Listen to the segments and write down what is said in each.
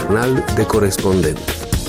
Jurnal de corespondent.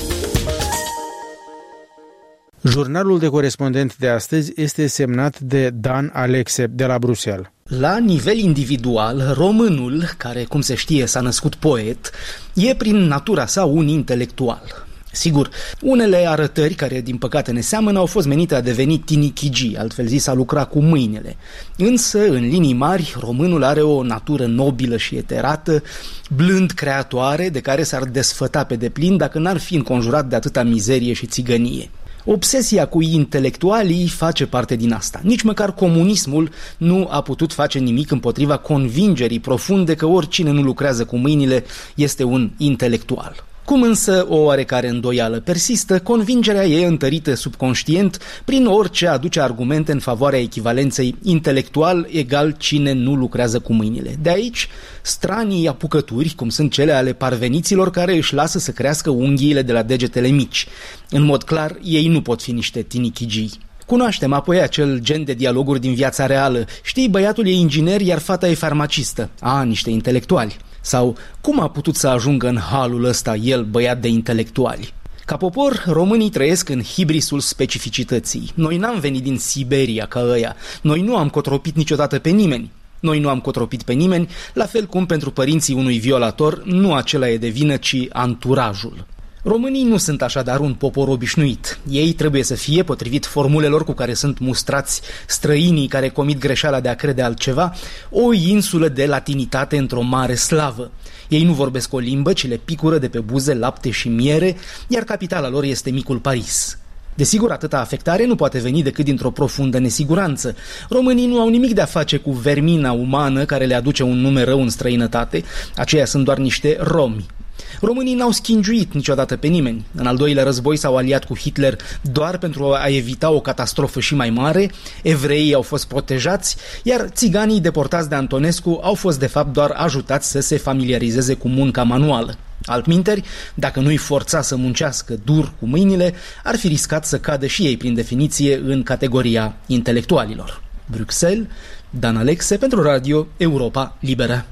Jurnalul de corespondent de astăzi este semnat de Dan Alexe de la Bruxelles. La nivel individual, românul, care, cum se știe, s-a născut poet, e prin natura sa un intelectual. Sigur, unele arătări care, din păcate, ne seamănă au fost menite a deveni tinichigi, altfel zis a lucra cu mâinile. Însă, în linii mari, românul are o natură nobilă și eterată, blând creatoare, de care s-ar desfăta pe deplin dacă n-ar fi înconjurat de atâta mizerie și țigănie. Obsesia cu intelectualii face parte din asta. Nici măcar comunismul nu a putut face nimic împotriva convingerii profunde că oricine nu lucrează cu mâinile este un intelectual. Cum însă o oarecare îndoială persistă, convingerea e întărită subconștient prin orice aduce argumente în favoarea echivalenței intelectual egal cine nu lucrează cu mâinile. De aici, stranii apucături, cum sunt cele ale parveniților care își lasă să crească unghiile de la degetele mici. În mod clar, ei nu pot fi niște tinichigii. Cunoaștem apoi acel gen de dialoguri din viața reală. Știi, băiatul e inginer, iar fata e farmacistă. Niște intelectuali. Sau, cum a putut să ajungă în halul ăsta el, băiat de intelectuali? Ca popor, românii trăiesc în hibrisul specificității. Noi n-am venit din Siberia ca ăia. Noi nu am cotropit niciodată pe nimeni. Noi nu am cotropit pe nimeni, la fel cum pentru părinții unui violator nu acela e de vină, ci anturajul. Românii nu sunt așadar un popor obișnuit. Ei trebuie să fie, potrivit formulelor cu care sunt mustrați străinii care comit greșeala de a crede altceva, o insulă de latinitate într-o mare slavă. Ei nu vorbesc o limbă, ci le picură de pe buze lapte și miere, iar capitala lor este micul Paris. Desigur, atâta afectare nu poate veni decât dintr-o profundă nesiguranță. Românii nu au nimic de a face cu vermina umană care le aduce un nume rău în străinătate, aceia sunt doar niște romi. Românii n-au schingiuit niciodată pe nimeni. În al doilea război s-au aliat cu Hitler doar pentru a evita o catastrofă și mai mare, evreii au fost protejați, iar țiganii deportați de Antonescu au fost de fapt doar ajutați să se familiarizeze cu munca manuală. Altminteri, dacă nu-i forța să muncească dur cu mâinile, ar fi riscat să cadă și ei prin definiție în categoria intelectualilor. Bruxelles, Dan Alexe pentru Radio Europa Liberă.